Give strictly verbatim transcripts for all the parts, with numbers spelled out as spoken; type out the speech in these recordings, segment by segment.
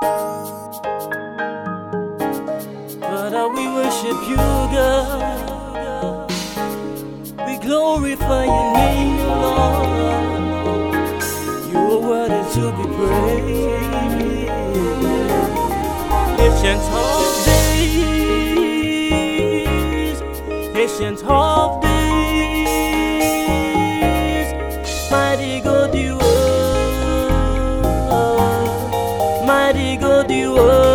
Father, we worship you, God. We glorify your name, Lord. You are worthy to be praised. Ancient of days, ancient of days, mighty God you are, mighty God you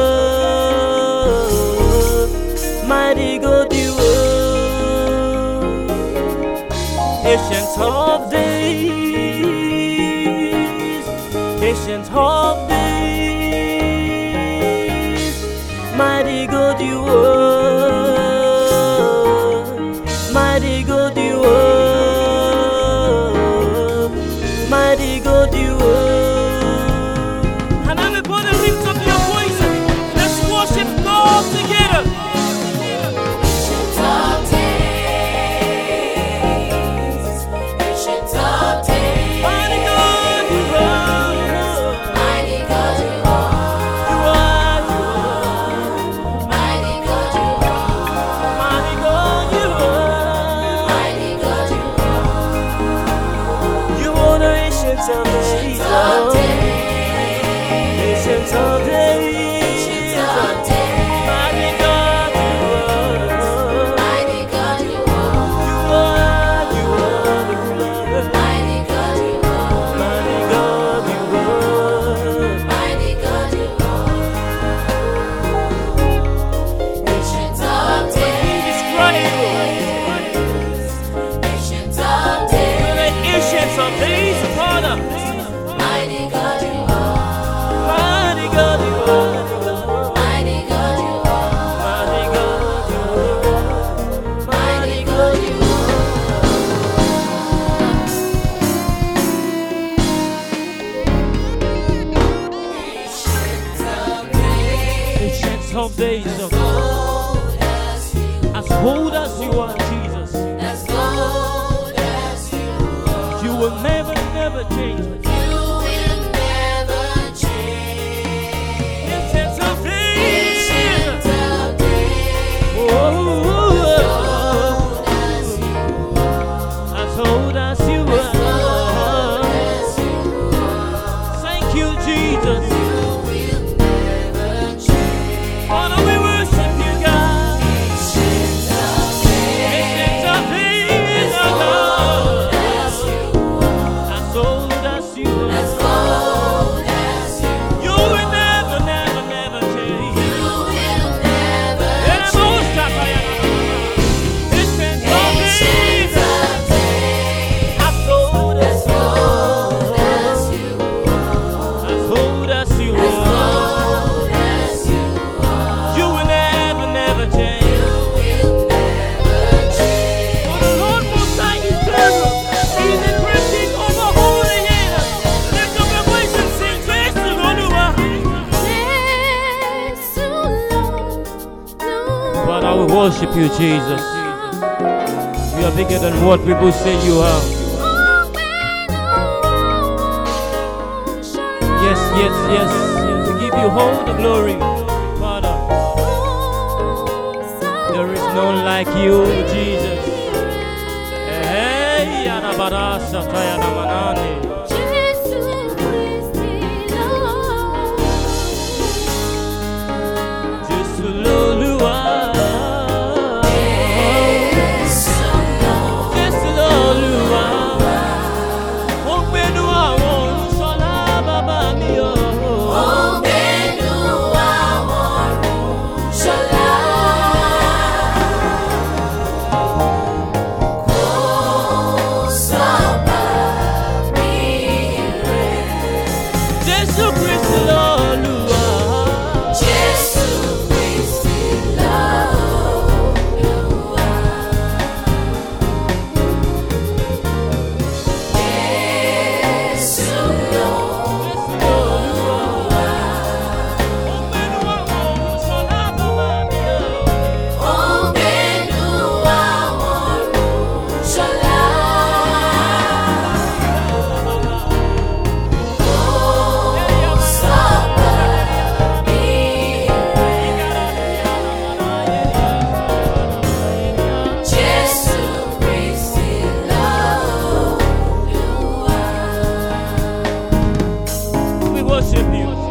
are, mighty God you are. Ancient of days, ancient of days, mighty God you are, mighty God you are, mighty God you are. And everybody lift up your voice, let's worship God together. Ancient of days, ancient of days, mighty God you are, mighty God you are, you are, you are the ruler, mighty God you are, mighty God you are, mighty God you are. Ancient of days, ancient of days, ancient of days. Mighty God you are, mighty God you are, mighty God you are, mighty God you are. Ancient of days, as old as you are, Jesus, as old as you are, you will never, never change. Father, we worship you, Jesus. You are bigger than what people say you are. Yes, yes, yes. We give you all the glory, Father. There is none like you, Jesus. Hey, Anabara Sataya Namanani. Stop. worship you.